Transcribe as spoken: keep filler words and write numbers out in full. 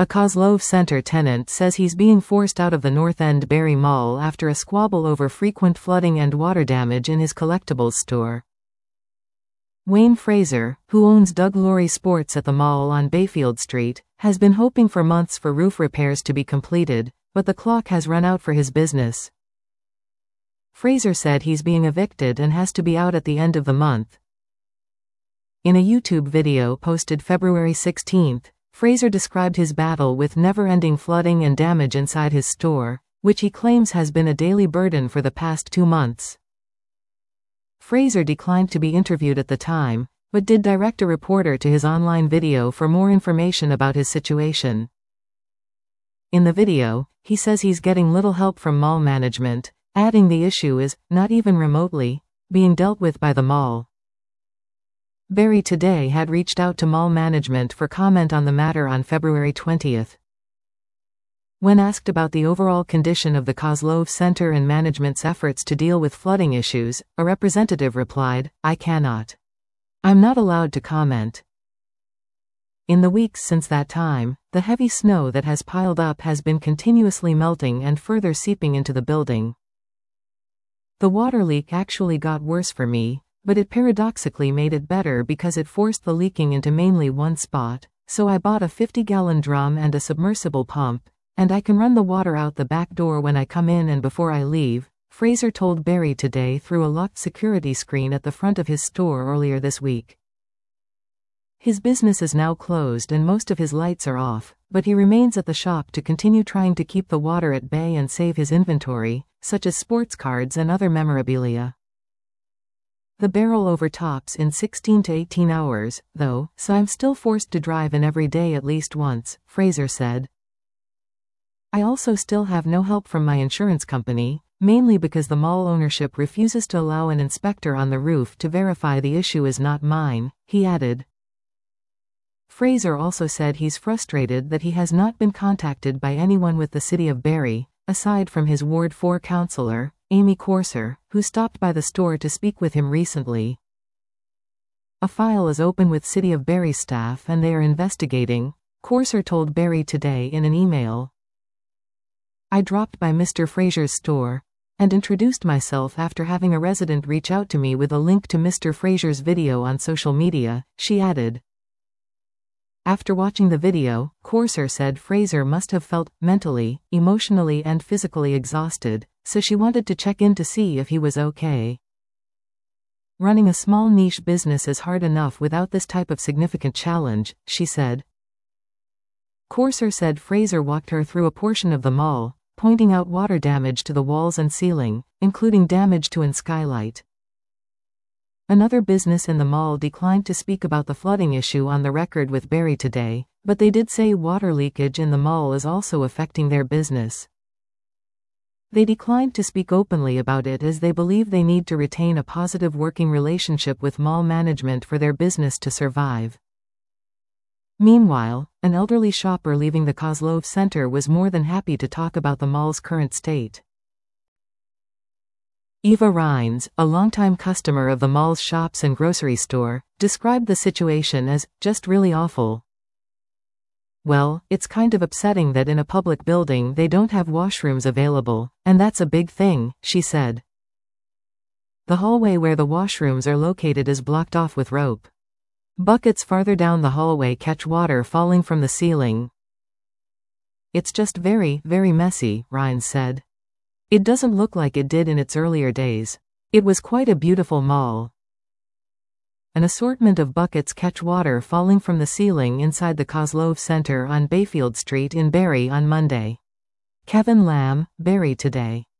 A Kozlov Center tenant says he's being forced out of the North End Barrie Mall after a squabble over frequent flooding and water damage in his collectibles store. Wayne Fraser, who owns Doug Laurie Sports at the mall on Bayfield Street, has been hoping for months for roof repairs to be completed, but the clock has run out for his business. Fraser said he's being evicted and has to be out at the end of the month. In a YouTube video posted February sixteenth, Fraser described his battle with never-ending flooding and damage inside his store, which he claims has been a daily burden for the past two months. Fraser declined to be interviewed at the time, but did direct a reporter to his online video for more information about his situation. In the video, he says he's getting little help from mall management, adding the issue is, not even remotely, being dealt with by the mall. Barrie Today had reached out to mall management for comment on the matter on February twentieth. When asked about the overall condition of the Kozlov Center and management's efforts to deal with flooding issues, a representative replied, "I cannot. I'm not allowed to comment." In the weeks since that time, the heavy snow that has piled up has been continuously melting and further seeping into the building. The water leak actually got worse for me, but it paradoxically made it better because it forced the leaking into mainly one spot, so I bought a fifty-gallon drum and a submersible pump, and I can run the water out the back door when I come in and before I leave, Fraser told Barrie Today through a locked security screen at the front of his store earlier this week. His business is now closed and most of his lights are off, but he remains at the shop to continue trying to keep the water at bay and save his inventory, such as sports cards and other memorabilia. The barrel overtops in sixteen to eighteen hours, though, so I'm still forced to drive in every day at least once, Fraser said. I also still have no help from my insurance company, mainly because the mall ownership refuses to allow an inspector on the roof to verify the issue is not mine, he added. Fraser also said he's frustrated that he has not been contacted by anyone with the city of Barrie, aside from his Ward four councillor, Amy Corser, who stopped by the store to speak with him recently. A file is open with City of Barrie staff and they are investigating, Corser told Barrie Today in an email. I dropped by Mister Fraser's store and introduced myself after having a resident reach out to me with a link to Mister Fraser's video on social media, she added. After watching the video, Corser said Fraser must have felt mentally, emotionally and physically exhausted, so she wanted to check in to see if he was okay. Running a small niche business is hard enough without this type of significant challenge, she said. Corser said Fraser walked her through a portion of the mall, pointing out water damage to the walls and ceiling, including damage to an skylight. Another business in the mall declined to speak about the flooding issue on the record with Barrie Today, but they did say water leakage in the mall is also affecting their business. They declined to speak openly about it as they believe they need to retain a positive working relationship with mall management for their business to survive. Meanwhile, an elderly shopper leaving the Kozlov Center was more than happy to talk about the mall's current state. Eva Rhines, a longtime customer of the mall's shops and grocery store, described the situation as, just really awful. Well, it's kind of upsetting that in a public building they don't have washrooms available, and that's a big thing, she said. The hallway where the washrooms are located is blocked off with rope. Buckets farther down the hallway catch water falling from the ceiling. It's just very, very messy, Rhines said. It doesn't look like it did in its earlier days. It was quite a beautiful mall. An assortment of buckets catch water falling from the ceiling inside the Kozlov Center on Bayfield Street in Barrie on Monday. Kevin Lamb, Barrie Today.